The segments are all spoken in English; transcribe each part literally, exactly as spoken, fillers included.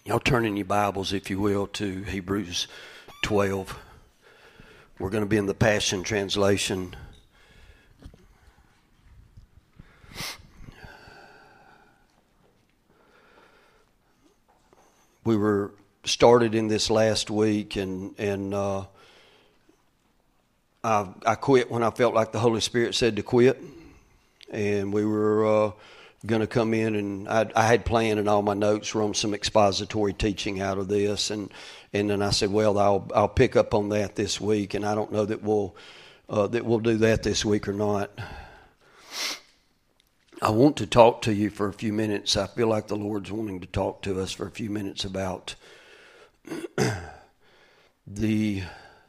Y'all turn in your Bibles, if you will, to Hebrews twelve. We're going to be in the Passion Translation. We were started in this last week, and and uh, I, I quit when I felt like the Holy Spirit said to quit, and we were uh, going to come in, and I, I had planned, and all my notes were on some expository teaching out of this, and and then I said, well, I'll I'll pick up on that this week, and I don't know that we'll uh, that we'll do that this week or not. I want to talk to you for a few minutes. I feel like the Lord's wanting to talk to us for a few minutes about the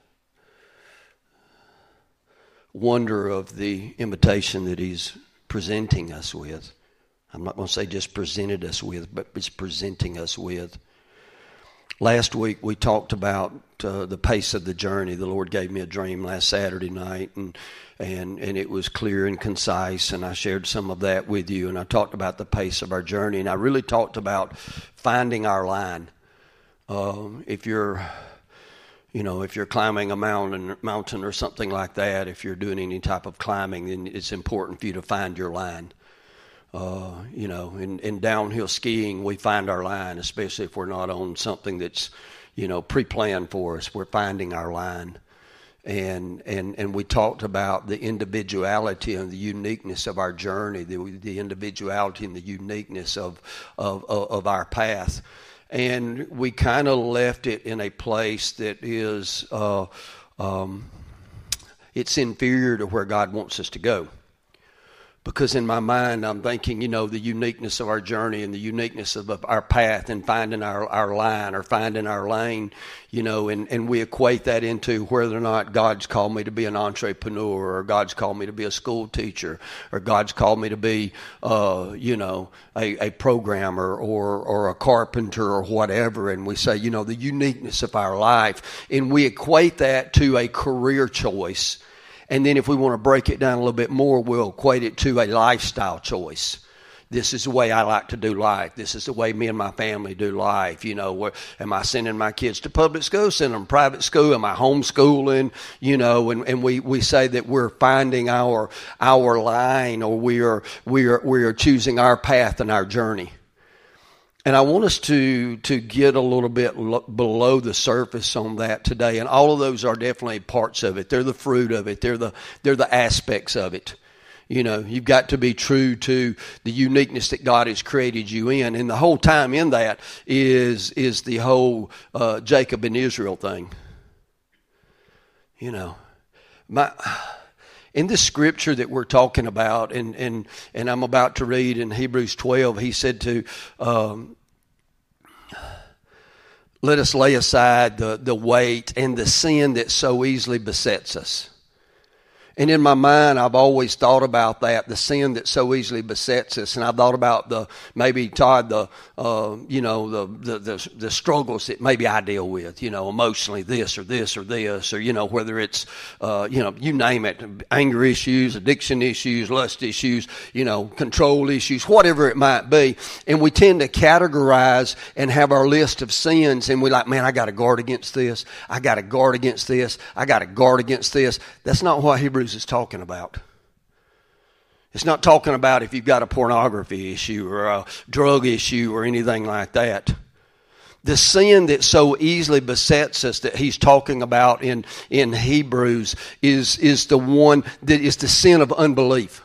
wonder of the invitation that He's presenting us with. I'm not going to say just presented us with, but it's presenting us with. Last week we talked about uh, the pace of the journey. The Lord gave me a dream last Saturday night, and and and it was clear and concise, and I shared some of that with you, and I talked about the pace of our journey, and I really talked about finding our line. Um, if you're, you know, if you're climbing a mountain, mountain or something like that, if you're doing any type of climbing, then it's important for you to find your line. Uh, you know, in, in downhill skiing, we find our line, especially if we're not on something that's, you know, pre-planned for us. We're finding our line. And and and we talked about the individuality and the uniqueness of our journey, the the individuality and the uniqueness of of, of, of our path. And we kind of left it in a place that is, uh, um, it's inferior to where God wants us to go. Because in my mind, I'm thinking, you know, the uniqueness of our journey and the uniqueness of our path and finding our, our line or finding our lane, you know, and, and we equate that into whether or not God's called me to be an entrepreneur, or God's called me to be a school teacher, or God's called me to be, uh, you know, a, a programmer or, or a carpenter or whatever. And we say, you know, the uniqueness of our life. And we equate that to a career choice. And then if we want to break it down a little bit more, we'll equate it to a lifestyle choice. This is the way I like to do life. This is the way me and my family do life. You know, where, am I sending my kids to public school, sending them to private school? Am I homeschooling? You know, and, and we, we say that we're finding our our line, or we are we are we are choosing our path and our journey. And I want us to to get a little bit lo- below the surface on that today. And all of those are definitely parts of it. They're the fruit of it. They're the they're the aspects of it. You know, you've got to be true to the uniqueness that God has created you in. And the whole time in that is is the whole uh, Jacob and Israel thing. You know, my... In this scripture that we're talking about, and, and, and I'm about to read in Hebrews twelve, he said to, um, let us lay aside the, the weight and the sin that so easily besets us. And in my mind, I've always thought about that, the sin that so easily besets us. And I've thought about the, maybe, Todd, the, uh, you know, the, the, the, the struggles that maybe I deal with, you know, emotionally, this or this or this, or, you know, whether it's, uh, you know, you name it, anger issues, addiction issues, lust issues, you know, control issues, whatever it might be. And we tend to categorize and have our list of sins, and we're like, man, I got to guard against this. I got to guard against this. I got to guard against this. That's not what Hebrews is talking about. It's not talking about if you've got a pornography issue or a drug issue or anything like that. The sin that so easily besets us that he's talking about in, in Hebrews is, is the one that is the sin of unbelief.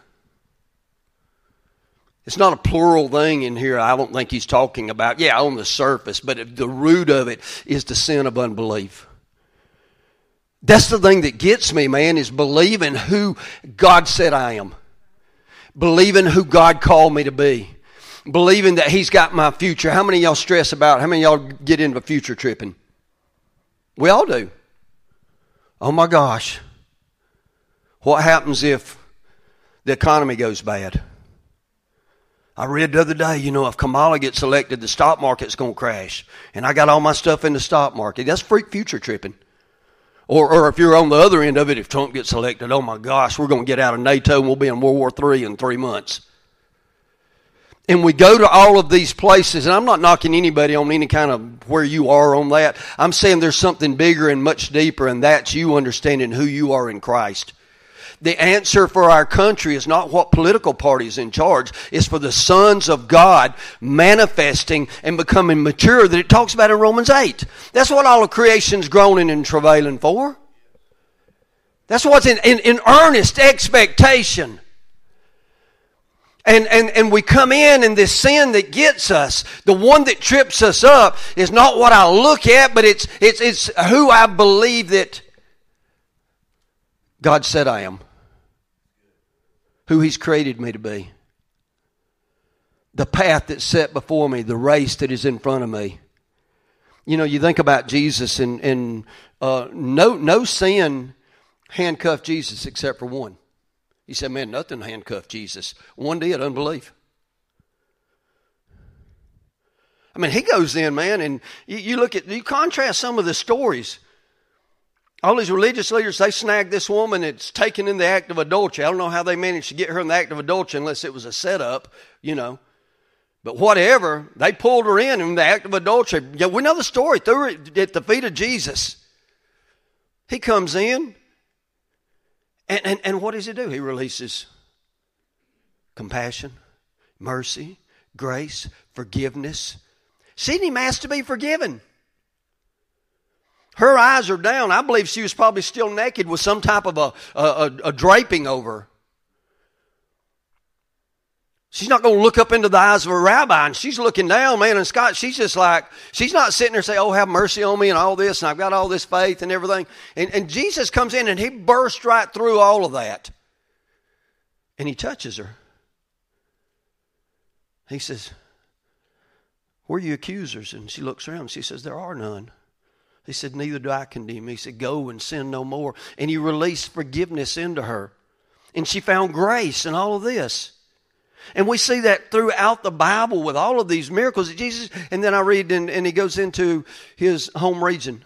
It's not a plural thing in here. I don't think he's talking about, yeah, on the surface, but the root of it is the sin of unbelief. That's the thing that gets me, man, is believing who God said I am. Believing who God called me to be. Believing that He's got my future. How many of y'all stress about, how many of y'all get into future tripping? We all do. Oh my gosh. What happens if the economy goes bad? I read the other day, you know, if Kamala gets elected, the stock market's going to crash. And I got all my stuff in the stock market. That's freak future tripping. Or, or if you're on the other end of it, if Trump gets elected, oh my gosh, we're going to get out of NATO and we'll be in World War Three in three months. And we go to all of these places, and I'm not knocking anybody on any kind of where you are on that. I'm saying there's something bigger and much deeper, and that's you understanding who you are in Christ. The answer for our country is not what political party is in charge. It's for the sons of God manifesting and becoming mature that it talks about in Romans eight. That's what all of creation's groaning and travailing for. That's what's in, in, in earnest expectation. And, and, and we come in and this sin that gets us, the one that trips us up is not what I look at, but it's, it's, it's who I believe that God said I am. Who He's created me to be. The path that's set before me, the race that is in front of me. You know, you think about Jesus and, and uh, no, no sin handcuffed Jesus except for one. He said, man, nothing handcuffed Jesus. One did, unbelief. I mean, He goes in, man, and you, you look at, you contrast some of the stories. All these religious leaders, they snagged this woman that's taken in the act of adultery. I don't know how they managed to get her in the act of adultery unless it was a setup, you know. But whatever, they pulled her in in the act of adultery. Yeah, we know the story. Threw her at the feet of Jesus. He comes in, and, and, and what does He do? He releases compassion, mercy, grace, forgiveness. Seen Him asked to be forgiven. Her eyes are down. I believe she was probably still naked with some type of a, a, a draping over her. She's not going to look up into the eyes of a rabbi, and she's looking down, man. And Scott, she's just like, she's not sitting there saying, oh, have mercy on me and all this, and I've got all this faith and everything. And, and Jesus comes in, and He bursts right through all of that. And He touches her. He says, where are your accusers? And she looks around, and she says, there are none. He said, neither do I condemn. He said, go and sin no more. And He released forgiveness into her. And she found grace in all of this. And we see that throughout the Bible with all of these miracles that Jesus, and then I read and, and He goes into His home region.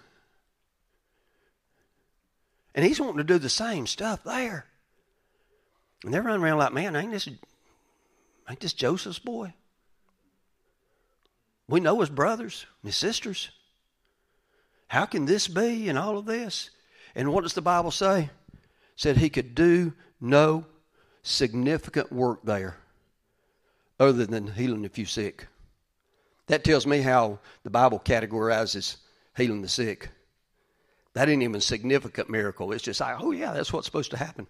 And He's wanting to do the same stuff there. And they're running around like, man, ain't this, ain't this Joseph's boy? We know his brothers, his sisters. How can this be and all of this? And what does the Bible say? It said He could do no significant work there other than healing a few sick. That tells me how the Bible categorizes healing the sick. That ain't even a significant miracle. It's just like, oh yeah, that's what's supposed to happen.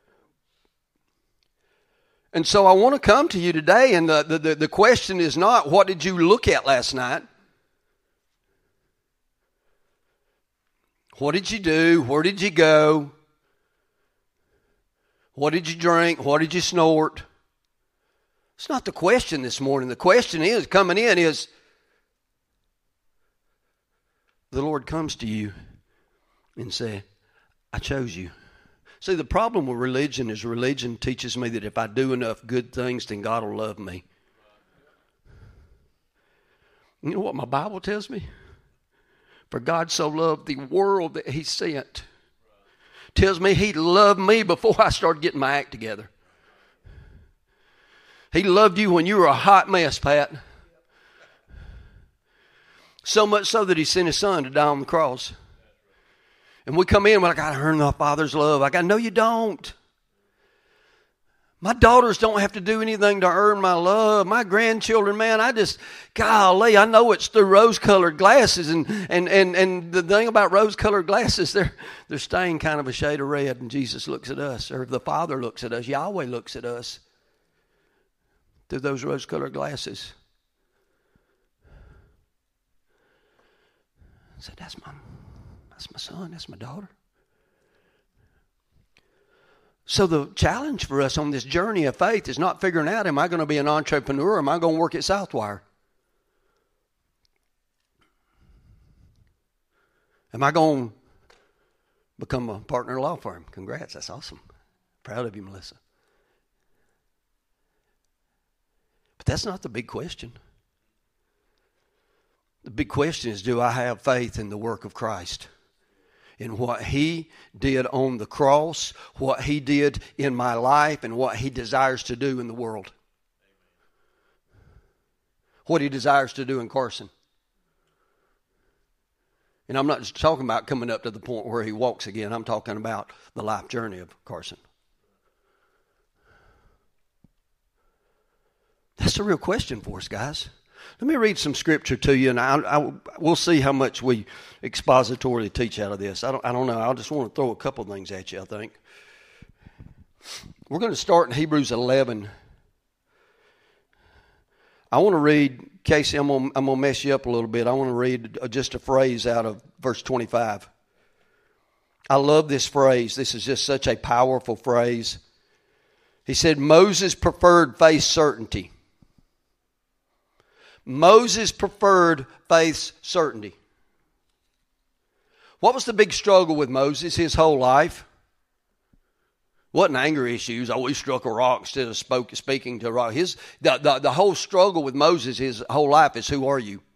And so I want to come to you today, and the, the, the question is not, what did you look at last night? What did you do? Where did you go? What did you drink? What did you snort? It's not the question this morning. The question is, coming in is, the Lord comes to you and says, I chose you. See, the problem with religion is religion teaches me that if I do enough good things, then God will love me. You know what my Bible tells me? For God so loved the world that He sent. Tells me He loved me before I started getting my act together. He loved you when you were a hot mess, Pat. So much so that He sent His Son to die on the cross. And we come in, we're like, I earn my Father's love. I got, no, you don't. My daughters don't have to do anything to earn my love. My grandchildren, man, I just, golly, I know it's through rose-colored glasses. And, and, and, and the thing about rose-colored glasses, they're, they're stained kind of a shade of red. And Jesus looks at us, or the Father looks at us. Yahweh looks at us through those rose-colored glasses. I said, that's my, that's my son, that's my daughter. So the challenge for us on this journey of faith is not figuring out, am I going to be an entrepreneur or am I going to work at Southwire? Am I going to become a partner in a law firm? Congrats, that's awesome. Proud of you, Melissa. But that's not the big question. The big question is, do I have faith in the work of Christ? In what He did on the cross, what He did in my life, and what He desires to do in the world. what he desires to do in Carson. And I'm not just talking about coming up to the point where he walks again. I'm talking about the life journey of Carson. That's a real question for us, guys. Let me read some scripture to you, and I, I, we'll see how much we expositorily teach out of this. I don't, I don't know. I just want to throw a couple of things at you, I think. We're going to start in Hebrews eleven. I want to read, Casey, I'm going, I'm going to mess you up a little bit. I want to read just a phrase out of verse twenty-five. I love this phrase. This is just such a powerful phrase. He said, Moses preferred faith certainty. Moses preferred faith's certainty. What was the big struggle with Moses his whole life? Wasn't anger issues. Oh, he struck a rock instead of spoke, speaking to a rock. His, the, the, the whole struggle with Moses his whole life is, who are you?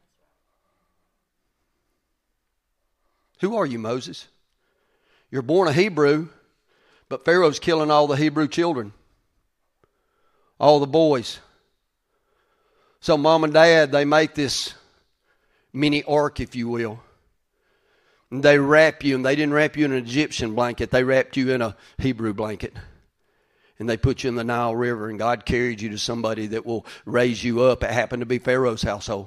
Who are you, Moses? You're born a Hebrew, but Pharaoh's killing all the Hebrew children. All the boys. So mom and dad, they make this mini ark, if you will. And they wrap you, and they didn't wrap you in an Egyptian blanket. They wrapped you in a Hebrew blanket. And they put you in the Nile River, and God carried you to somebody that will raise you up. It happened to be Pharaoh's household.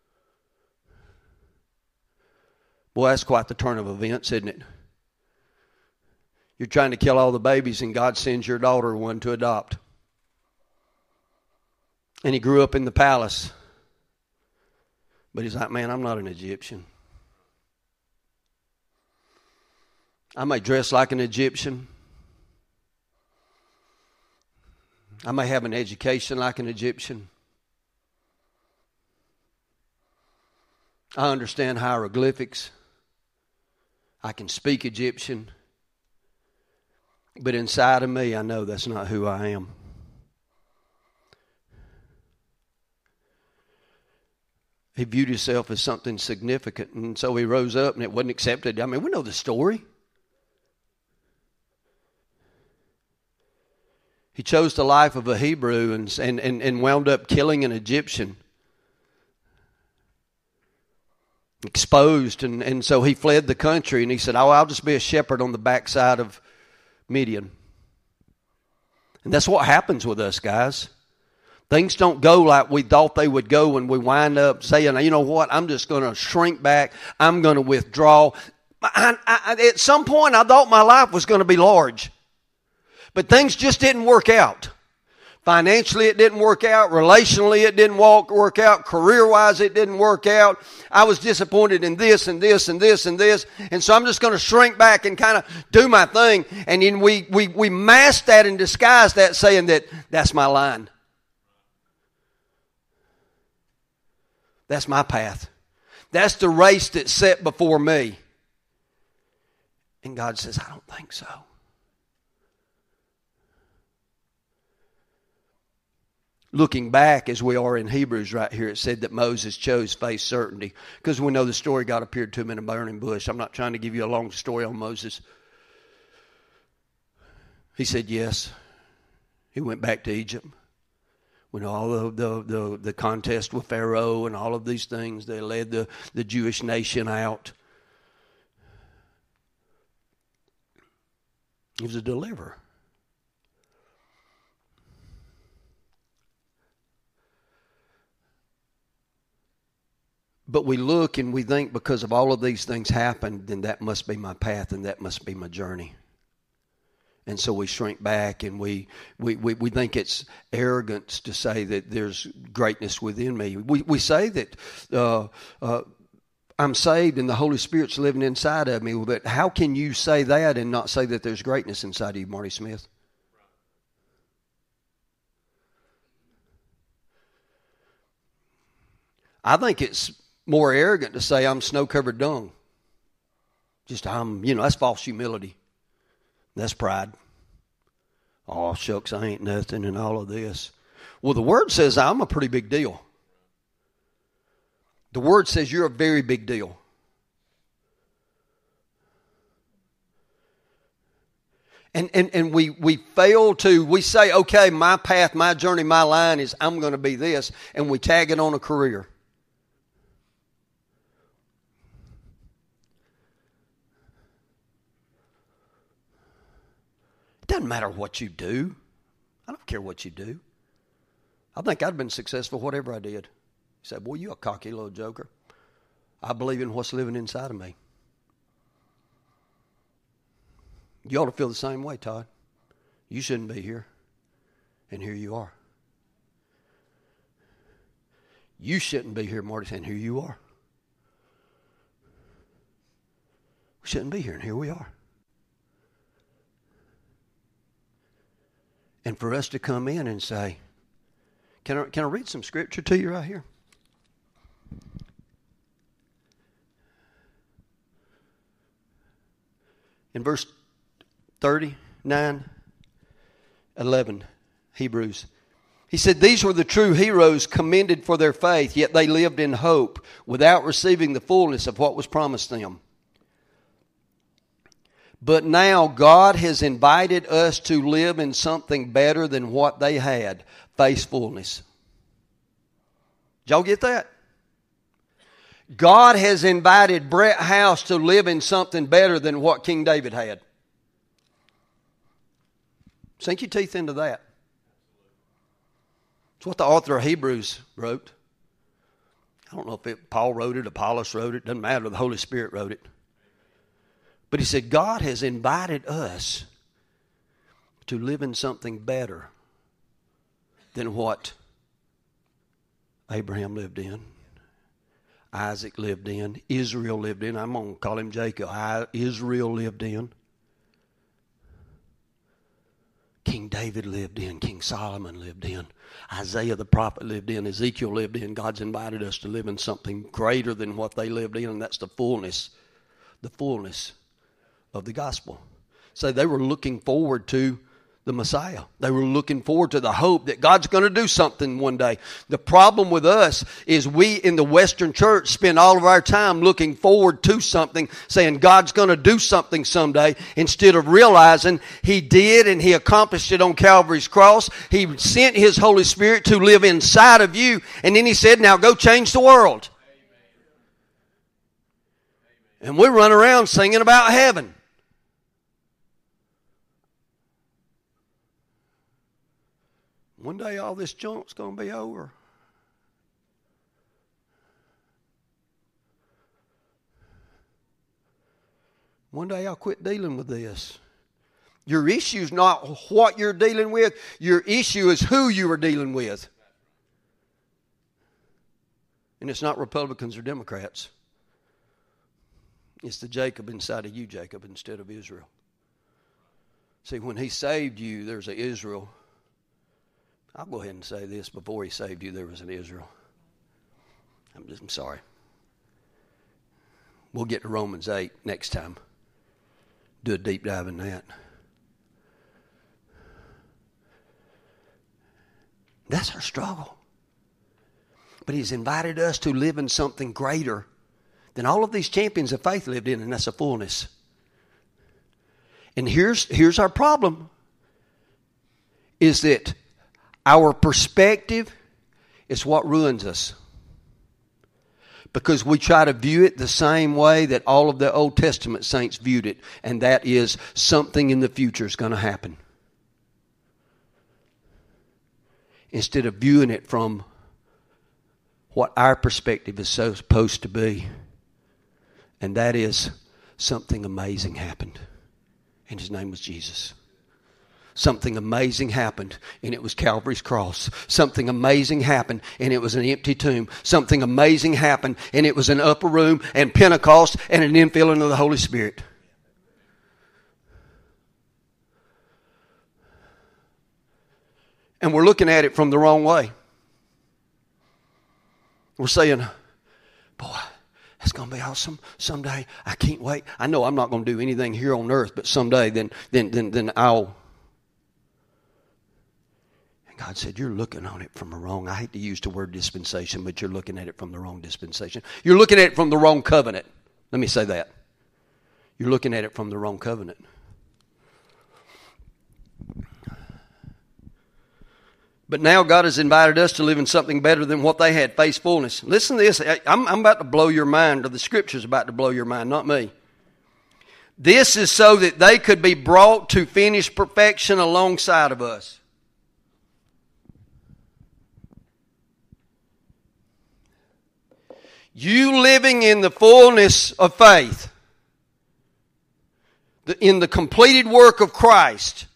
Boy, that's quite the turn of events, isn't it? You're trying to kill all the babies, and God sends your daughter one to adopt. And he grew up in the palace. But he's like, man, I'm not an Egyptian. I may dress like an Egyptian. I may have an education like an Egyptian. I understand hieroglyphics. I can speak Egyptian. But inside of me, I know that's not who I am. He viewed himself as something significant, and so he rose up, and it wasn't accepted. I mean, we know the story. He chose the life of a Hebrew and, and, and, and wound up killing an Egyptian. Exposed, and, and so he fled the country, and he said, oh, I'll just be a shepherd on the backside of Midian. And that's what happens with us, guys. Things don't go like we thought they would go, and we wind up saying, you know what, I'm just going to shrink back. I'm going to withdraw. I, I, at some point, I thought my life was going to be large. But things just didn't work out. Financially, it didn't work out. Relationally, it didn't walk, work out. Career-wise, it didn't work out. I was disappointed in this and this and this and this. And so I'm just going to shrink back and kind of do my thing. And then we, we, we mask that and disguise that, saying that that's my line. That's my path. That's the race that's set before me. And God says, I don't think so. Looking back as we are in Hebrews right here, it said that Moses chose faith certainty. Because we know the story, God appeared to him in a burning bush. I'm not trying to give you a long story on Moses. He said yes. He went back to Egypt. We know all the, the, the, the contest with Pharaoh and all of these things. They led the, the Jewish nation out. He was a deliverer. But we look and we think because of all of these things happened, then that must be my path and that must be my journey. And so we shrink back, and we, we, we, we think it's arrogance to say that there's greatness within me. We, we say that uh, uh, I'm saved and the Holy Spirit's living inside of me. But how can you say that and not say that there's greatness inside of you, Marty Smith? I think it's more arrogant to say I'm snow-covered dung. Just I'm, you know, that's false humility. That's pride. Oh, shucks, I ain't nothing and all of this. Well, the Word says I'm a pretty big deal. The Word says you're a very big deal. And, and, and we, we fail to, we say, okay, my path, my journey, my line is I'm going to be this, and we tag it on a career. It doesn't matter what you do. I don't care what you do. I think I'd been successful whatever I did. You say, boy, you a cocky little joker. I believe in what's living inside of me. You ought to feel the same way, Todd. You shouldn't be here. And here you are. You shouldn't be here, Marty, and here you are. We shouldn't be here, and here we are. And for us to come in and say, can I, can I read some scripture to you right here? In verse thirty-nine, eleven, Hebrews. He said, these were the true heroes commended for their faith, yet they lived in hope without receiving the fullness of what was promised them. But now God has invited us to live in something better than what they had, faithfulness. Did y'all get that? God has invited Brett House to live in something better than what King David had. Sink your teeth into that. It's what the author of Hebrews wrote. I don't know if it, Paul wrote it, Apollos wrote it. Doesn't matter. The Holy Spirit wrote it. But he said, God has invited us to live in something better than what Abraham lived in, Isaac lived in, Israel lived in. I'm going to call him Jacob. I, Israel lived in. King David lived in. King Solomon lived in. Isaiah the prophet lived in. Ezekiel lived in. God's invited us to live in something greater than what they lived in, and that's the fullness, the fullness of the gospel. So they were looking forward to the Messiah. They were looking forward to the hope that God's going to do something one day. The problem with us is we in the Western church spend all of our time looking forward to something, saying God's going to do something someday, instead of realizing He did and He accomplished it on Calvary's cross. He sent His Holy Spirit to live inside of you, and then He said, now go change the world. And we run around singing about heaven. One day all this junk's going to be over. One day I'll quit dealing with this. Your issue is not what you're dealing with. Your issue is who you are dealing with. And it's not Republicans or Democrats. It's the Jacob inside of you, Jacob, instead of Israel. See, when He saved you, there's an Israel. I'll go ahead and say this. Before He saved you, there was an Israel. I'm just I'm sorry. We'll get to Romans eight next time. Do a deep dive in that. That's our struggle. But He's invited us to live in something greater than all of these champions of faith lived in, and that's a fullness. And here's, here's our problem, is that our perspective is what ruins us. Because we try to view it the same way that all of the Old Testament saints viewed it, and that is something in the future is going to happen. Instead of viewing it from what our perspective is supposed to be, and that is something amazing happened, and His name was Jesus. Something amazing happened, and it was Calvary's cross. Something amazing happened, and it was an empty tomb. Something amazing happened, and it was an upper room and Pentecost and an infilling of the Holy Spirit. And we're looking at it from the wrong way. We're saying, boy, that's going to be awesome someday. I can't wait. I know I'm not going to do anything here on earth, but someday then, then, then, then I'll... God said, you're looking on it from the wrong. I hate to use the word dispensation, but you're looking at it from the wrong dispensation. You're looking at it from the wrong covenant. Let me say that. You're looking at it from the wrong covenant. But now God has invited us to live in something better than what they had, faithfulness. Listen to this. I'm, I'm about to blow your mind, or the Scripture's about to blow your mind, not me. This is so that they could be brought to finished perfection alongside of us. You living in the fullness of faith, in the completed work of Christ,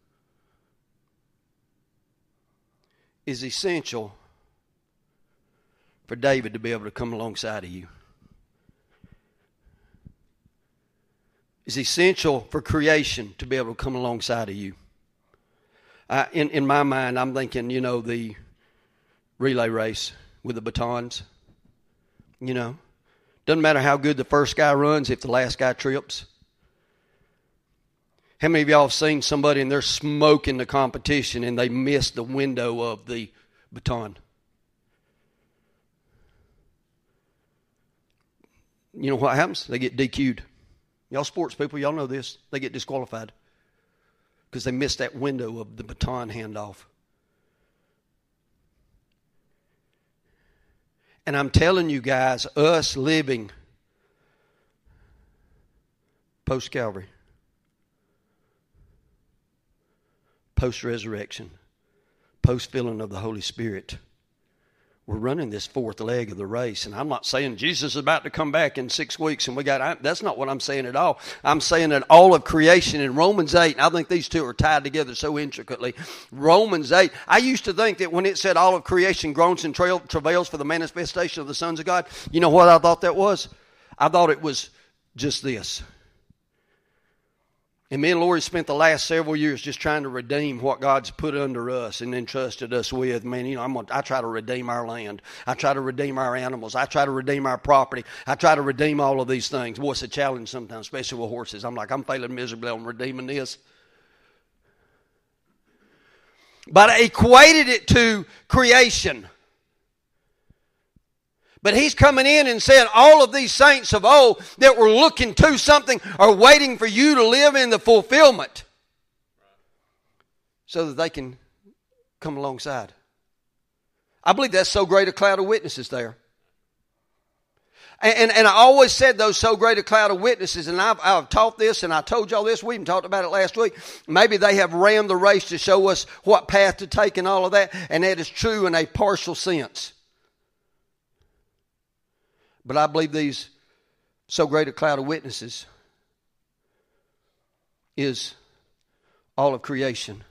is essential for David to be able to come alongside of you. It's essential for creation to be able to come alongside of you. I, in, in my mind, I'm thinking, you know, the relay race with the batons. You know, doesn't matter how good the first guy runs if the last guy trips. How many of y'all have seen somebody and they're smoking the competition and they miss the window of the baton? You know what happens? They get D Q'd. Y'all sports people, y'all know this. They get disqualified because they missed that window of the baton handoff. And I'm telling you guys, us living post-Calvary, post-resurrection, post-filling of the Holy Spirit, we're running this fourth leg of the race. And I'm not saying Jesus is about to come back in six weeks and we got, I, that's not what I'm saying at all. I'm saying that all of creation in Romans eight, and I think these two are tied together so intricately. Romans eight, I used to think that when it said all of creation groans and tra- travails for the manifestation of the sons of God, you know what I thought that was? I thought it was just this. And me and Lori spent the last several years just trying to redeem what God's put under us and entrusted us with. Man, you know, I'm gonna, I try to redeem our land. I try to redeem our animals. I try to redeem our property. I try to redeem all of these things. Boy, it's a challenge sometimes, especially with horses. I'm like, I'm failing miserably on redeeming this. But I equated it to creation. But he's coming in and saying all of these saints of old that were looking to something are waiting for you to live in the fulfillment so that they can come alongside. I believe that's so great a cloud of witnesses there. And, and, and I always said those so great a cloud of witnesses, and I've, I've taught this and I told y'all this, we even talked about it last week. Maybe they have ran the race to show us what path to take and all of that, and that is true in a partial sense. But I believe these so great a cloud of witnesses is all of creation,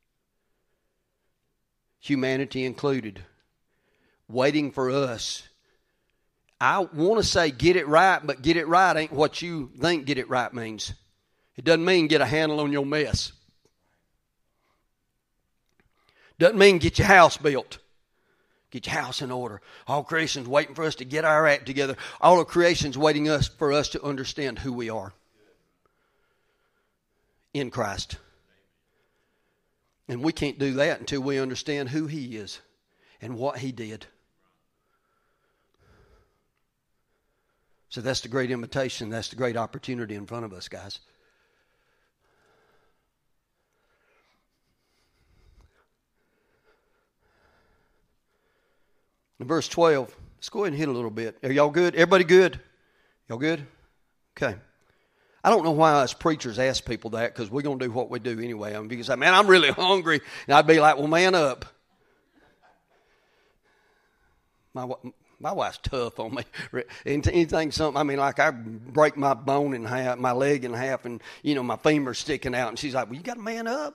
humanity included, waiting for us. I want to say get it right, but get it right ain't what you think get it right means. It doesn't mean get a handle on your mess. Doesn't mean get your house built. Get your house in order. All creation's waiting for us to get our act together. All of creation's waiting us for us to understand who we are in Christ. And we can't do that until we understand who He is and what He did. So that's the great invitation. That's the great opportunity in front of us, guys. In verse twelve, let's go ahead and hit a little bit. Are y'all good? Everybody good? Y'all good? Okay. I don't know why us preachers ask people that, because we're going to do what we do anyway. I mean, because, man, I'm really hungry. And I'd be like, well, man up. My my wife's tough on me. Anything, something, I mean, like I break my bone in half, my leg in half, and, you know, my femur's sticking out. And she's like, well, you got to man up.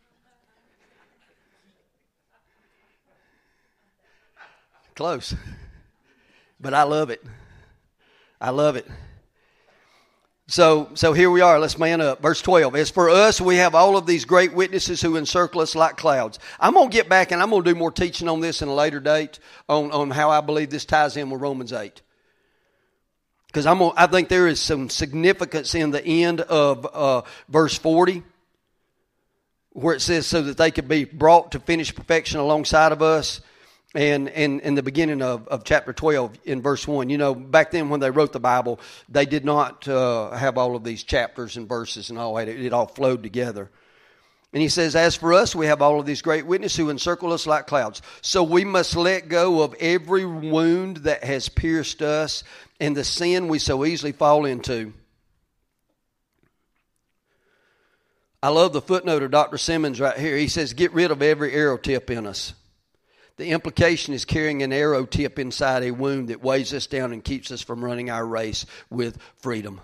Close. But I love it. I love it. So so here we are. Let's man up. Verse twelve. As for us, we have all of these great witnesses who encircle us like clouds. I'm going to get back and I'm going to do more teaching on this in a later date on, on how I believe this ties in with Romans eight. Because I'm gonna, I think there is some significance in the end of uh, verse forty, where it says so that they could be brought to finished perfection alongside of us. And in in the beginning of, of chapter twelve, in verse one, you know, back then when they wrote the Bible, they did not uh, have all of these chapters and verses and all that. It, it all flowed together. And he says, as for us, we have all of these great witnesses who encircle us like clouds. So we must let go of every wound that has pierced us and the sin we so easily fall into. I love the footnote of Doctor Simmons right here. He says, get rid of every arrow tip in us. The implication is carrying an arrow tip inside a wound that weighs us down and keeps us from running our race with freedom.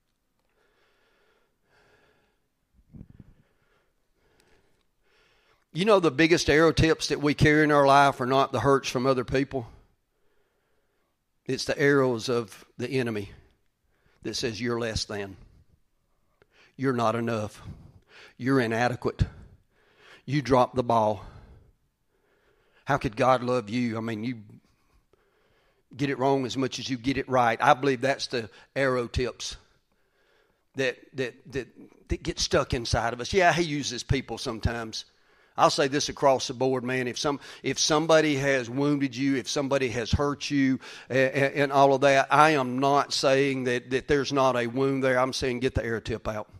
You know, the biggest arrow tips that we carry in our life are not the hurts from other people. It's the arrows of the enemy that says you're less than. You're not enough. You're inadequate. You dropped the ball. How could God love you? I mean, you get it wrong as much as you get it right. I believe that's the arrow tips that that that, that get stuck inside of us. Yeah, he uses people sometimes. I'll say this across the board, man. If some, if somebody has wounded you, if somebody has hurt you, and, and all of that, I am not saying that, that there's not a wound there. I'm saying get the arrow tip out.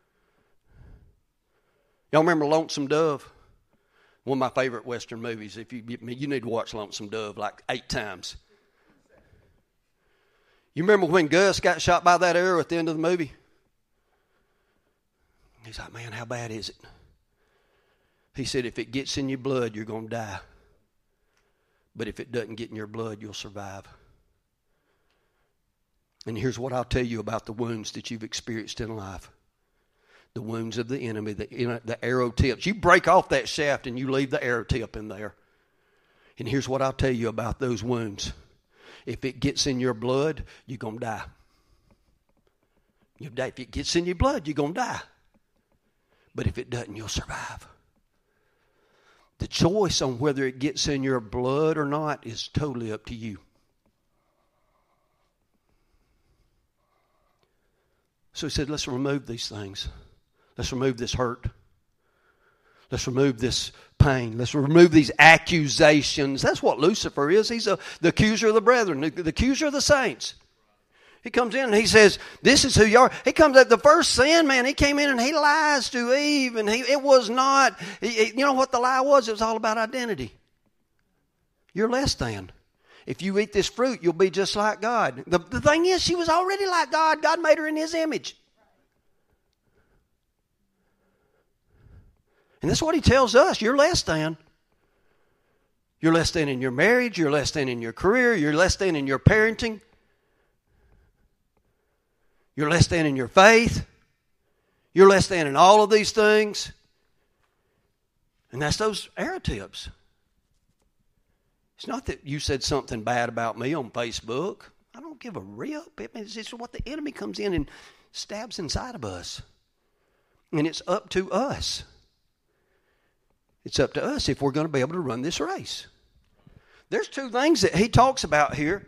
Y'all remember Lonesome Dove? One of my favorite Western movies. If you get me, you need to watch Lonesome Dove like eight times. You remember when Gus got shot by that arrow at the end of the movie? He's like, man, how bad is it? He said, if it gets in your blood, you're going to die. But if it doesn't get in your blood, you'll survive. And here's what I'll tell you about the wounds that you've experienced in life. The wounds of the enemy, the, you know, the arrow tips. You break off that shaft and you leave the arrow tip in there. And here's what I'll tell you about those wounds. If it gets in your blood, you're going to die. If it gets in your blood, you're going to die. But if it doesn't, you'll survive. The choice on whether it gets in your blood or not is totally up to you. So he said, let's remove these things. Let's remove this hurt. Let's remove this pain. Let's remove these accusations. That's what Lucifer is. He's a, the accuser of the brethren, the, the accuser of the saints. He comes in and he says, this is who you are. He comes at the first sin, man. He came in and he lies to Eve. And he, it was not, he, you know what the lie was? It was all about identity. You're less than. If you eat this fruit, you'll be just like God. The, the thing is, she was already like God. God made her in his image. And that's what he tells us. You're less than. You're less than in your marriage. You're less than in your career. You're less than in your parenting. You're less than in your faith. You're less than in all of these things. And that's those arrow tips. It's not that you said something bad about me on Facebook. I don't give a rip. It's just what the enemy comes in and stabs inside of us. And it's up to us. It's up to us if we're going to be able to run this race. There's two things that he talks about here.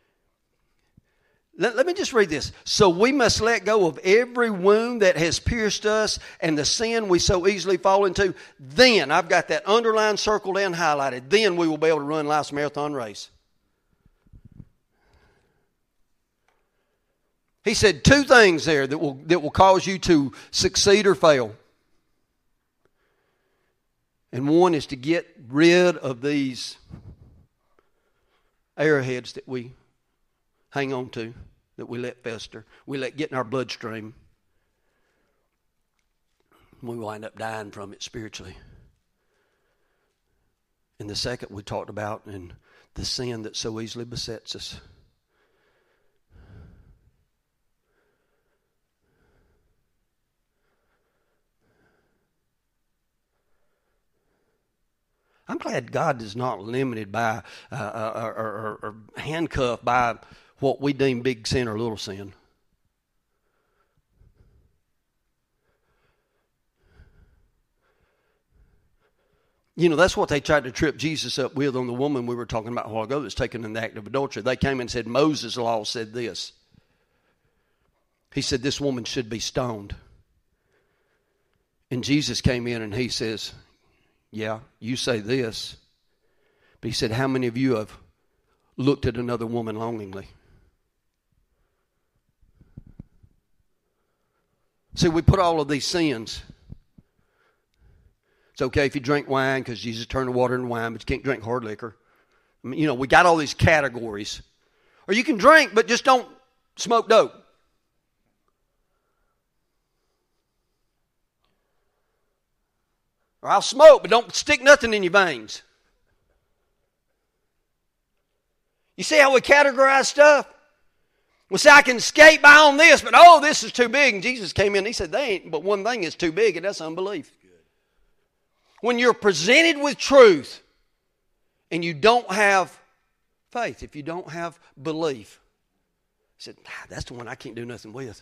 Let, let me just read this. So we must let go of every wound that has pierced us and the sin we so easily fall into. Then, I've got that underlined, circled, and highlighted. Then we will be able to run life's marathon race. He said two things there that will, that will cause you to succeed or fail. And one is to get rid of these arrowheads that we hang on to, that we let fester. We let get in our bloodstream. We wind up dying from it spiritually. And the second we talked about, and the sin that so easily besets us. I'm glad God is not limited by uh, or, or, or handcuffed by what we deem big sin or little sin. You know, that's what they tried to trip Jesus up with on the woman we were talking about a while ago that's taken in the act of adultery. They came and said, Moses' law said this. He said, this woman should be stoned. And Jesus came in and he says, yeah, you say this. But he said, how many of you have looked at another woman longingly? See, we put all of these sins It's okay if you drink wine because Jesus turned the water into wine, but you can't drink hard liquor. I mean, you know, we got all these categories. Or you can drink, but just don't smoke dope. Or I'll smoke, but don't stick nothing in your veins. You see how we categorize stuff? We say, I can skate by on this, but oh, this is too big. And Jesus came in and he said, they ain't but one thing is too big, and that's unbelief. When you're presented with truth and you don't have faith, if you don't have belief, he said, ah, that's the one I can't do nothing with.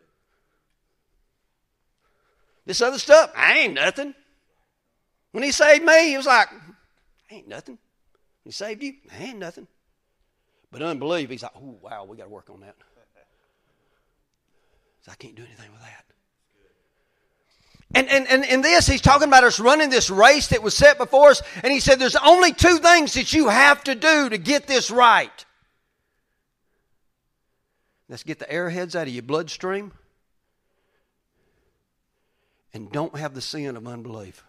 This other stuff, I ain't nothing. When he saved me, he was like, I ain't nothing. He saved you, I ain't nothing. But unbelief, he's like, oh, wow, we got to work on that. So I can't do anything with that. And, and, and in this, he's talking about us running this race that was set before us. And he said, there's only two things that you have to do to get this right. Let's get the airheads out of your bloodstream. And don't have the sin of unbelief.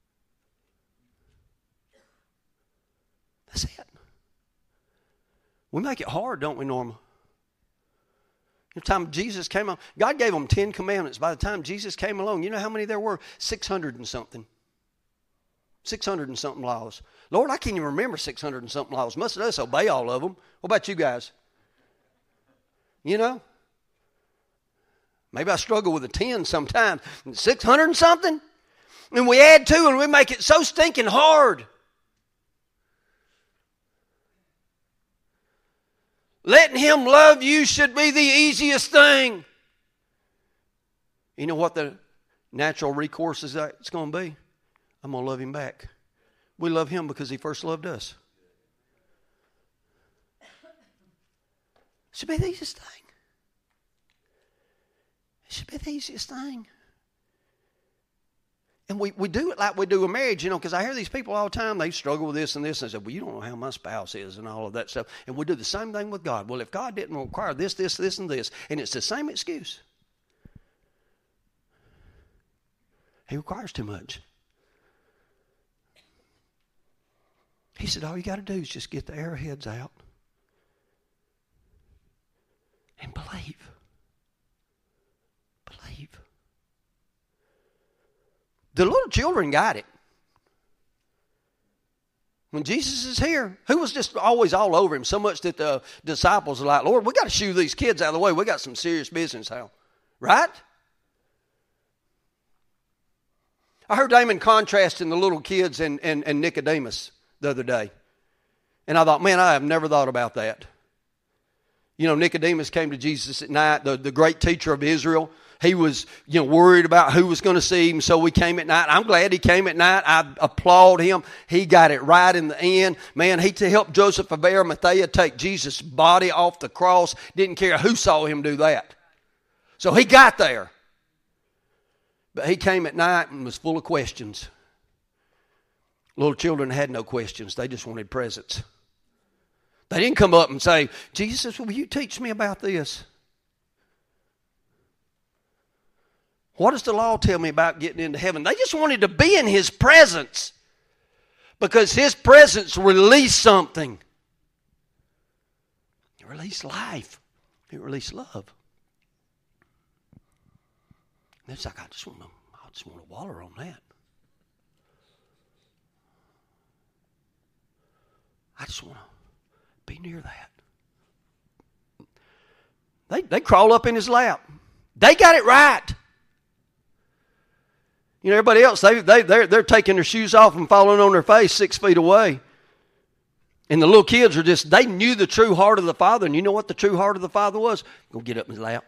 That's it. We make it hard, don't we, Norma? The time Jesus came along, God gave them Ten Commandments. By the time Jesus came along, you know how many there were? Six hundred and something. Six hundred and something laws. Lord, I can't even remember six hundred and something laws. Most of us obey all of them. What about you guys? You know? Maybe I struggle with a ten sometimes. Six hundred and something? And we add to and we make it so stinking hard. Letting him love you should be the easiest thing. You know what the natural recourse is that it's going to be? I'm going to love him back. We love him because he first loved us. It should be the easiest thing. It should be the easiest thing. And we, we do it like we do a marriage, you know, because I hear these people all the time, they struggle with this and this, and they say, well, you don't know how my spouse is and all of that stuff. And we do the same thing with God. Well, if God didn't require this, this, this, and this, and it's the same excuse. He requires too much. He said, all you got to do is just get the airheads out and believe. Believe. The little children got it. When Jesus is here, who was just always all over him so much that the disciples are like, Lord, we got to shoo these kids out of the way. We got some serious business now. Right? I heard Damon contrasting the little kids and, and, and Nicodemus the other day. And I thought, man, I have never thought about that. You know, Nicodemus came to Jesus at night, the, the great teacher of Israel. He was, you know, worried about who was going to see him, so he came at night. I'm glad he came at night. I applaud him. He got it right in the end. Man, he to help Joseph of Arimathea take Jesus' body off the cross. Didn't care who saw him do that. So he got there. But he came at night and was full of questions. Little children had no questions. They just wanted presents. They didn't come up and say, Jesus, will you teach me about this? What does the law tell me about getting into heaven? They just wanted to be in his presence because his presence released something. It released life. It released love. And it's like, I just want to, I just want to waller on that. I just want to be near that. They, they crawl up in his lap. They got it right. You know, everybody else, they, they, they're, they're taking their shoes off and falling on their face six feet away. And the little kids are just, they knew the true heart of the Father. And you know what the true heart of the Father was? Go get up in his lap.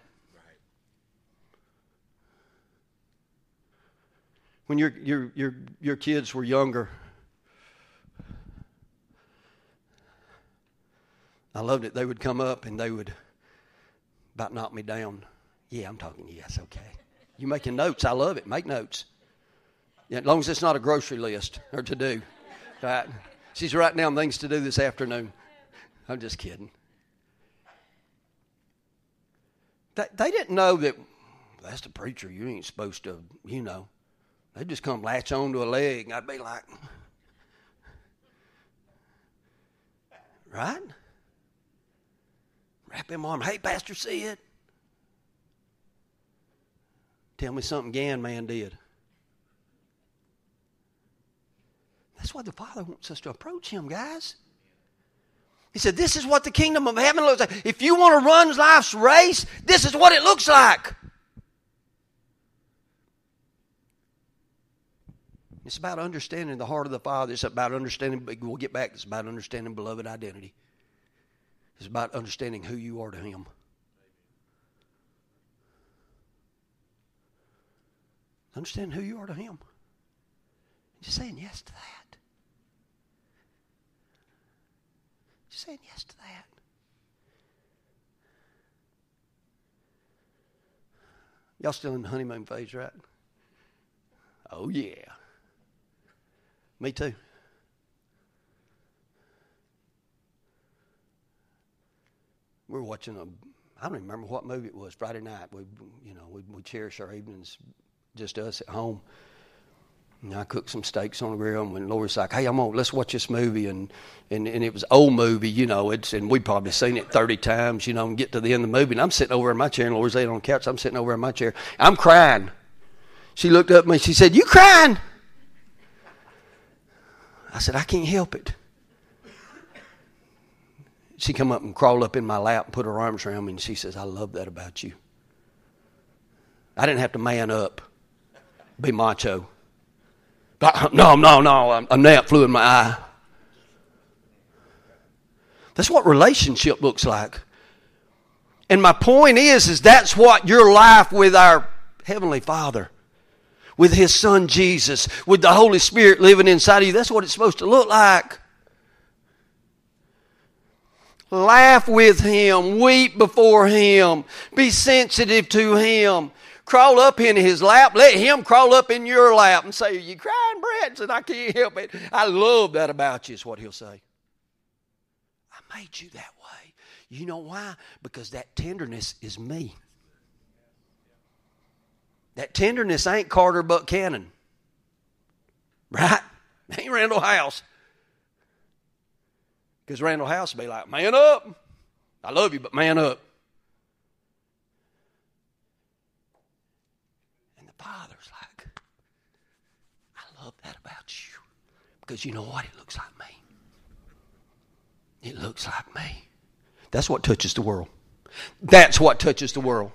When your, your, your, your kids were younger, I loved it. They would come up and they would about knock me down. Yeah, I'm talking to you. That's okay. You making notes. I love it. Make notes. Yeah, as long as it's not a grocery list or to do. Right? She's writing down things to do this afternoon. I'm just kidding. They, they didn't know that, that's the preacher. You ain't supposed to, you know. They'd just come latch onto a leg, and I'd be like, right? Wrap him arm. Hey, Pastor, see it? Tell me something Gan man did. That's why the Father wants us to approach Him, guys. He said, this is what the kingdom of heaven looks like. If you want to run life's race, this is what it looks like. It's about understanding the heart of the Father. It's about understanding, we'll get back, it's about understanding beloved identity. It's about understanding who you are to Him. Understand who you are to Him. Just saying yes to that. Just saying yes to that. Y'all still in the honeymoon phase, right? Oh, yeah. Me too. We were watching a, I don't even remember what movie it was, Friday night. We, you know, we, we cherish our evenings, just us at home. And I cooked some steaks on the grill, and when Lori's like, hey, I'm on, let's watch this movie. And, and, and it was an old movie, you know, it's, and we'd probably seen it thirty times, you know, and get to the end of the movie. And I'm sitting over in my chair, and Lori's laying on the couch. I'm sitting over in my chair. I'm crying. She looked up at me. She said, you crying? I said, I can't help it. She come up and crawled up in my lap and put her arms around me, and she says, I love that about you. I didn't have to man up, be macho. No, no, no, a gnat flew in my eye. That's what relationship looks like. And my point is, is that's what your life with our Heavenly Father, with His Son Jesus, with the Holy Spirit living inside of you, that's what it's supposed to look like. Laugh with Him, weep before Him, be sensitive to Him. Crawl up in His lap. Let Him crawl up in your lap and say, are you crying, Brett? And I can't help it. I love that about you, is what He'll say. I made you that way. You know why? Because that tenderness is me. That tenderness ain't Carter Buchanan. Right? Ain't Randall House. Because Randall House will be like, man up. I love you, but man up. Father's like, I love that about you. Because you know what? It looks like me. It looks like me. That's what touches the world. That's what touches the world.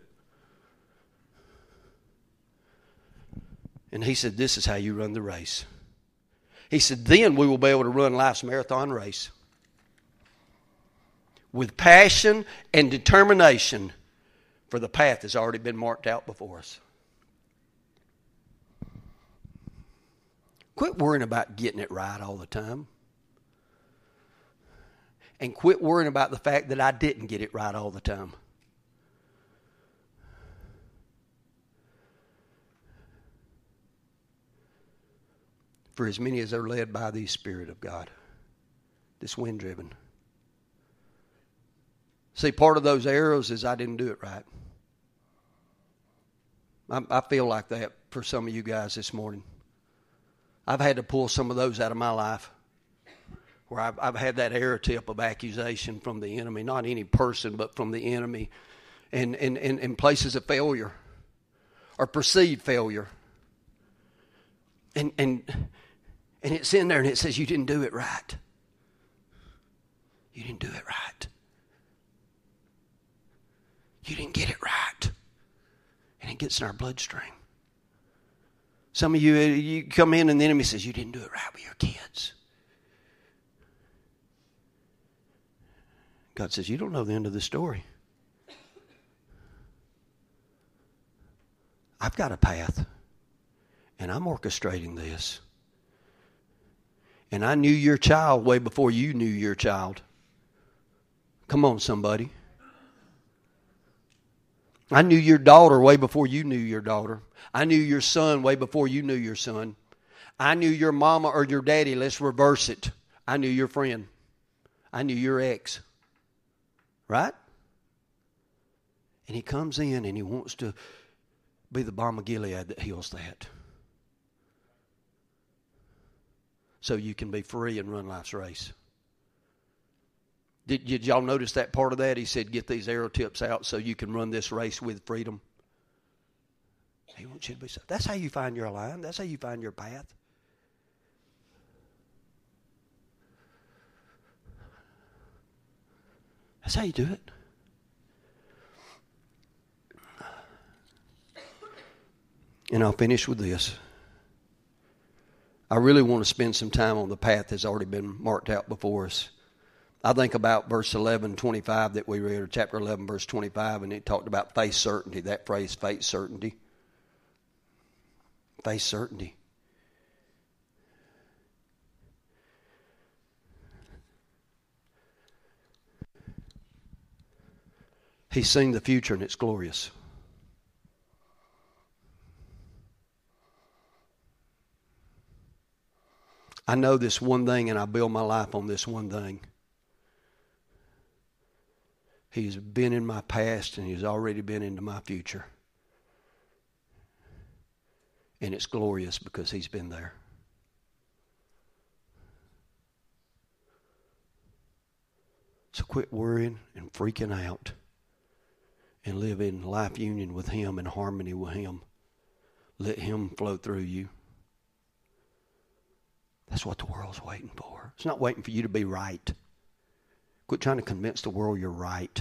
And He said, this is how you run the race. He said, then we will be able to run life's marathon race with passion and determination, for the path has already been marked out before us. Quit worrying about getting it right all the time. And quit worrying about the fact that I didn't get it right all the time. For as many as are led by the Spirit of God, this wind driven. See, part of those arrows is I didn't do it right. I, I feel like that for some of you guys this morning. I've had to pull some of those out of my life where I've, I've had that arrow tip of accusation from the enemy, not any person, but from the enemy, and in and, and places of failure or perceived failure. And, and, and it's in there and it says, you didn't do it right. You didn't do it right. You didn't get it right. And it gets in our bloodstream. Some of you, you come in and the enemy says, you didn't do it right with your kids. God says, you don't know the end of the story. I've got a path, and I'm orchestrating this. And I knew your child way before you knew your child. Come on, somebody. I knew your daughter way before you knew your daughter. I knew your son way before you knew your son. I knew your mama or your daddy. Let's reverse it. I knew your friend. I knew your ex. Right? And He comes in and He wants to be the balm of Gilead that heals that. so you can be free and run life's race. Did, did y'all notice that part of that? He said, get these arrow tips out so you can run this race with freedom. He wants you to be so. That's how you find your line. That's how you find your path. That's how you do it. And I'll finish with this. I really want to spend some time on the path that's already been marked out before us. I think about verse eleven twenty-five that we read, or chapter eleven, verse twenty-five, and it talked about faith certainty. That phrase, faith certainty. Faith certainty. He's seen the future and it's glorious. I know this one thing and I build my life on this one thing. He's been in my past and he's already been into my future. And it's glorious because he's been there. So quit worrying and freaking out and live in life union with him and harmony with him. Let him flow through you. That's what the world's waiting for. It's not waiting for you to be right. Quit trying to convince the world you're right.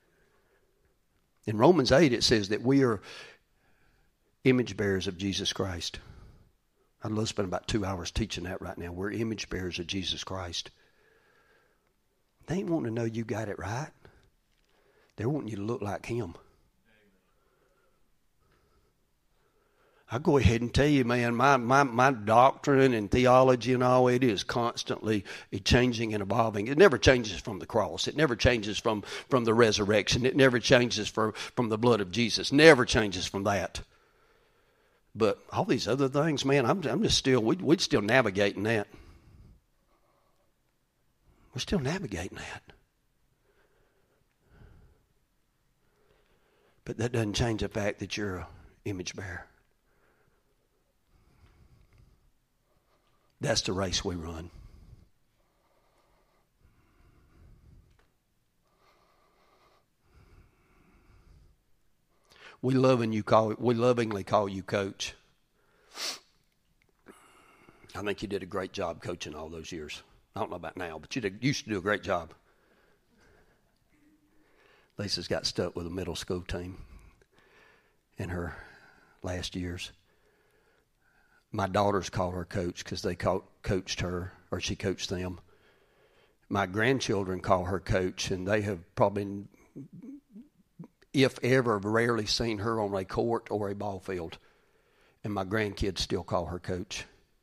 In Romans eight, it says that we are image bearers of Jesus Christ. I'd love to spend about two hours teaching that right now. We're image bearers of Jesus Christ. They ain't wanting to know you got it right. They're wanting you to look like him. I'll go ahead and tell you, man, my, my, my doctrine and theology and all, it is constantly changing and evolving. It never changes from the cross. It never changes from, from the resurrection. It never changes from, from the blood of Jesus. Never changes from that. But all these other things, man, I'm, I'm just still, we, we're still navigating that. We're still navigating that. But that doesn't change the fact that you're an image bearer. That's the race we run. We loving you call we lovingly call you coach. I think you did a great job coaching all those years. I don't know about now, but you did, used to do a great job. Lisa's got stuck with a middle school team in her last years. My daughters call her coach because they call, coached her, or she coached them. My grandchildren call her coach, and they have probably, if ever, rarely seen her on a court or a ball field. And my grandkids still call her coach.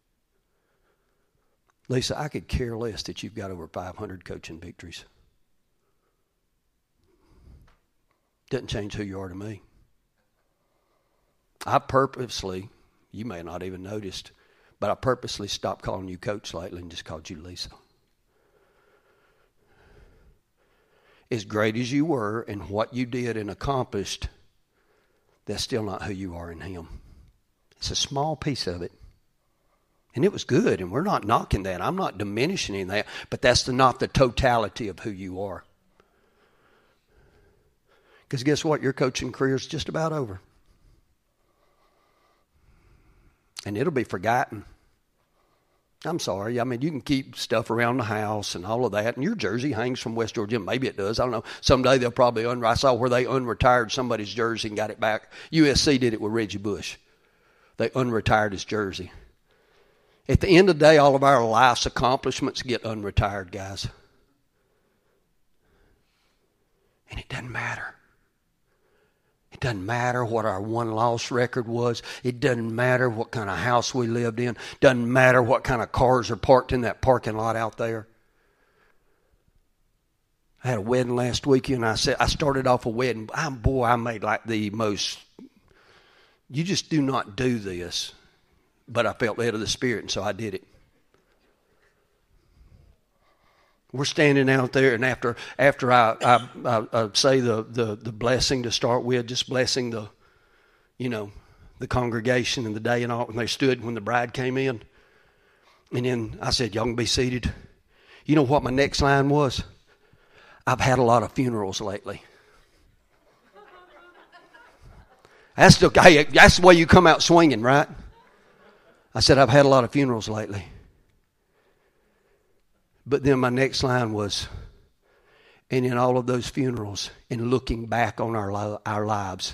Lisa, I could care less that you've got over five hundred coaching victories. Doesn't change who you are to me. I purposely... You may not even noticed, but I purposely stopped calling you coach lately and just called you Lisa. As great as you were and what you did and accomplished, that's still not who you are in him. It's a small piece of it. And it was good, and we're not knocking that. I'm not diminishing that, but that's the, not the totality of who you are. Because guess what? Your coaching career is just about over. And it'll be forgotten. I'm sorry. I mean, you can keep stuff around the house and all of that. And your jersey hangs from West Georgia. Maybe it does. I don't know. Someday they'll probably, un- I saw where they unretired somebody's jersey and got it back. U S C did it with Reggie Bush. They unretired his jersey. At the end of the day, all of our life's accomplishments get unretired, guys. And it doesn't matter. It doesn't matter what our one-loss record was. It doesn't matter what kind of house we lived in. It doesn't matter what kind of cars are parked in that parking lot out there. I had a wedding last weekend, and I said I started off a wedding. I, boy, I made like the most. You just do not do this, but I felt led of the Spirit, and so I did it. We're standing out there, and after after I, I, I, I say the, the, the blessing to start with, just blessing the, you know, the congregation and the day and all, and they stood when the bride came in. And then I said, y'all can be seated. You know what my next line was? I've had a lot of funerals lately. That's the, hey, that's the way you come out swinging, right? I said, I've had a lot of funerals lately. But then my next line was, and in all of those funerals, in looking back on our our lives,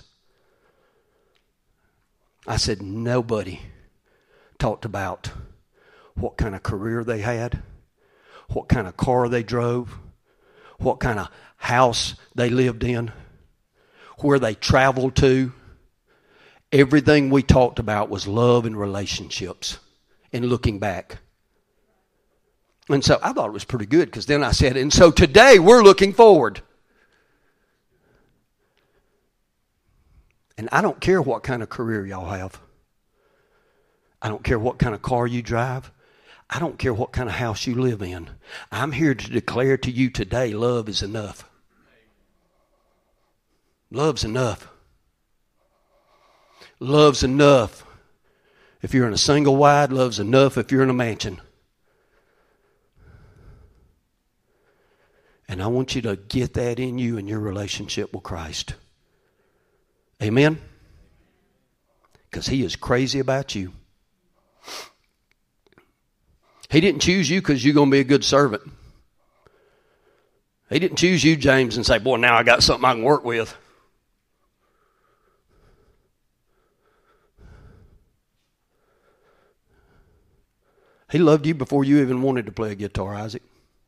I said, nobody talked about what kind of career they had, what kind of car they drove, what kind of house they lived in, where they traveled to. Everything we talked about was love and relationships and looking back. And so I thought it was pretty good, because then I said, and so today we're looking forward. And I don't care what kind of career y'all have. I don't care what kind of car you drive. I don't care what kind of house you live in. I'm here to declare to you today, love is enough. Love's enough. Love's enough. If you're in a single wide, love's enough if you're in a mansion. And I want you to get that in you in your relationship with Christ. Amen? Because He is crazy about you. He didn't choose you because you're going to be a good servant. He didn't choose you, James, and say, boy, now I got something I can work with. He loved you before you even wanted to play a guitar, Isaac.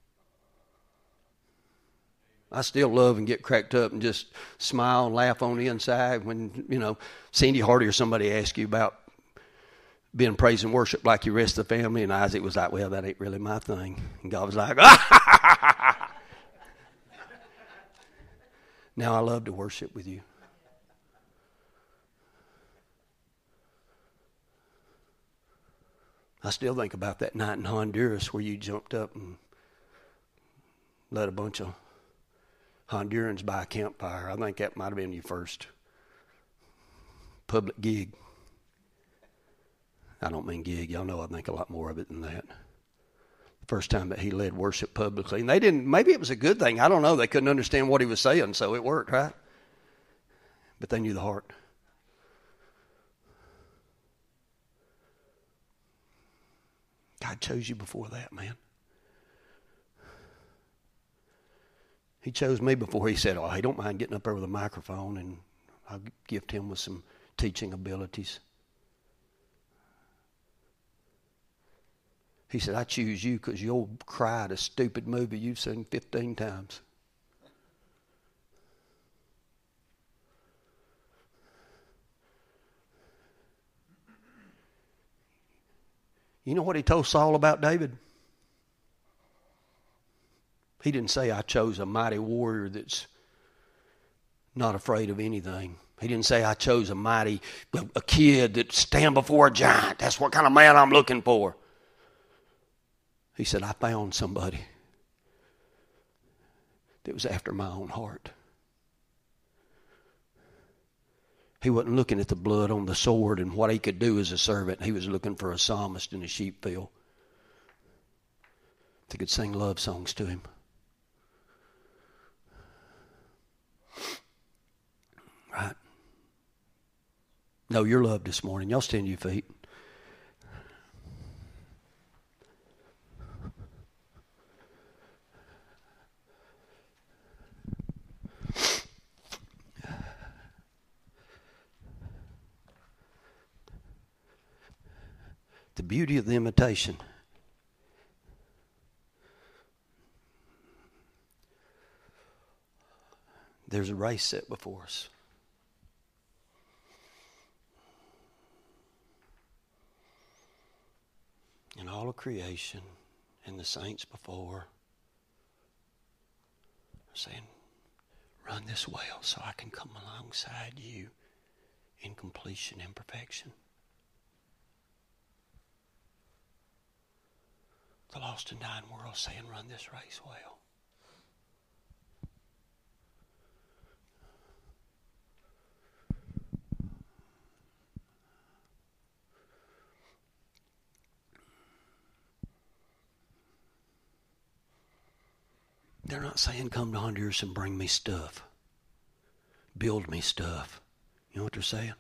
I still love and get cracked up and just smile and laugh on the inside when, you know, Cindy Hardy or somebody asks you about being praise and worship like your rest of the family. And Isaac was like, well, that ain't really my thing. And God was like, ah! Now I love to worship with you. I still think about that night in Honduras where you jumped up and let a bunch of Hondurans by a campfire. I think that might have been your first public gig. I don't mean gig. Y'all know I think a lot more of it than that. First time that he led worship publicly. And they didn't, maybe it was a good thing. I don't know. They couldn't understand what he was saying, so it worked, right? But they knew the heart. God chose you before that, man. He chose me before He said, oh, he don't mind getting up there with a microphone, and I'll gift him with some teaching abilities. He said, I choose you because you'll cry at a stupid movie you've seen fifteen times. You know what He told Saul about David? He didn't say, I chose a mighty warrior that's not afraid of anything. He didn't say, I chose a mighty, a kid that stand before a giant. That's what kind of man I'm looking for. He said, I found somebody that was after my own heart. He wasn't looking at the blood on the sword and what he could do as a servant. He was looking for a psalmist in a sheep field that could sing love songs to him. Right? Know your love this morning. Y'all stand to your feet. The beauty of the invitation. There's a race set before us. And all of creation and the saints before are saying, run this well so I can come alongside you in completion and perfection. The lost and dying world saying, run this race well. They're not saying, come to Honduras and bring me stuff. Build me stuff. You know what they're saying?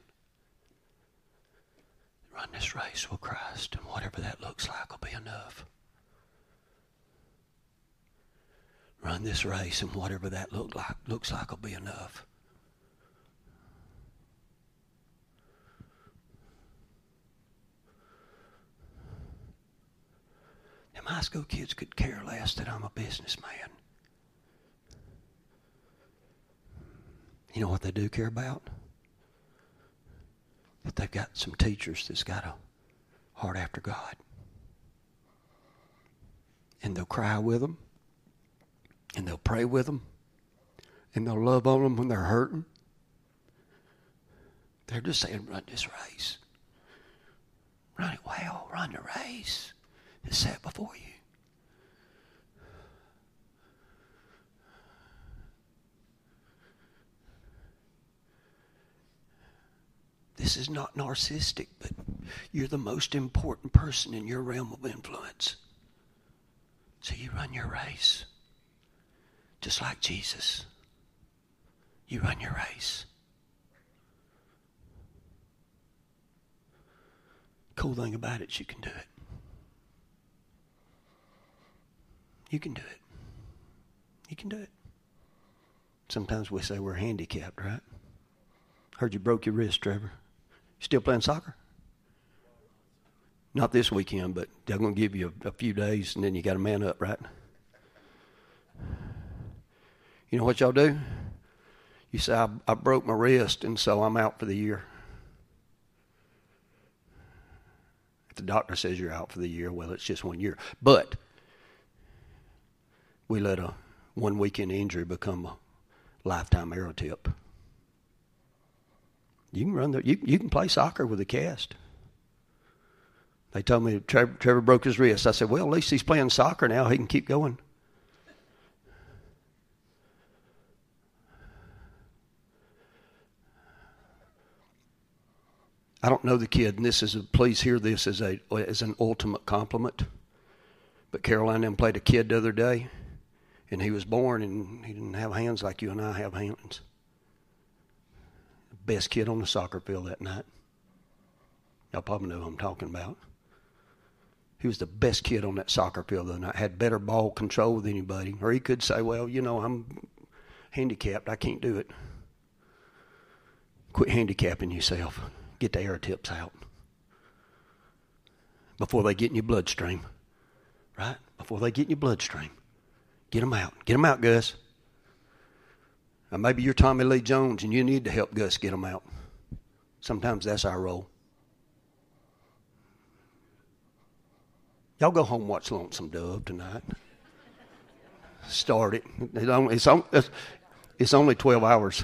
Run this race with Christ, and whatever that looks like will be enough. Run this race, and whatever that look like looks like will be enough. Them high school kids could care less that I'm a businessman. You know what they do care about? That they've got some teachers that's got a heart after God. And they'll cry with them. And they'll pray with them. And they'll love on them when they're hurting. They're just saying, run this race. Run it well. Run the race that's set before you. This is not narcissistic, but you're the most important person in your realm of influence. So you run your race. Just like Jesus. You run your race. Cool thing about it, you can do it. You can do it. You can do it. Sometimes we say we're handicapped, right? Heard you broke your wrist, Trevor. Still playing soccer? Not this weekend, but they're going to give you a, a few days, and then you got to man up, right? You know what y'all do? You say, I, I broke my wrist, and so I'm out for the year. If the doctor says you're out for the year, well, it's just one year. But we let a one weekend injury become a lifetime arrow tip. You can run the, you, you can play soccer with a cast. They told me Trevor, Trevor broke his wrist. I said, well, at least he's playing soccer now. He can keep going. I don't know the kid, and this is a, please hear this as a as an ultimate compliment. But Caroline and them played a kid the other day, and he was born, and he didn't have hands like you and I have hands. Best kid on the soccer field that night. Y'all probably know who I'm talking about. He was the best kid on that soccer field that night. Had better ball control than anybody. Or he could say, well, you know, I'm handicapped. I can't do it. Quit handicapping yourself. Get the air tips out. Before they get in your bloodstream. Right? Before they get in your bloodstream. Get them out. Get them out, Gus. Now, maybe you're Tommy Lee Jones and you need to help Gus get them out. Sometimes that's our role. Y'all go home and watch Lonesome Dove tonight. Start it. It's only, it's only, it's only twelve hours.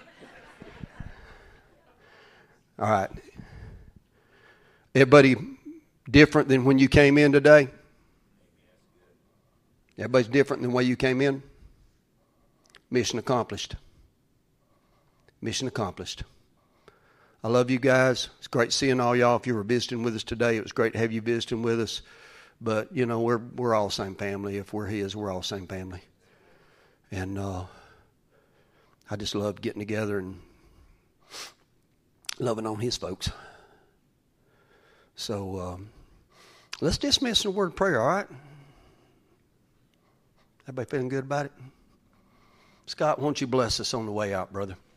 All right. Everybody different than when you came in today? Everybody's different than the way you came in? Mission accomplished. Mission accomplished. I love you guys. It's great seeing all y'all. If you were visiting with us today, it was great to have you visiting with us. But, you know, we're we're all same family. If we're his, we're all same family. And uh, I just love getting together and loving on his folks. So um, let's dismiss in a word of prayer, all right? Everybody feeling good about it? Scott, won't you bless us on the way out, brother?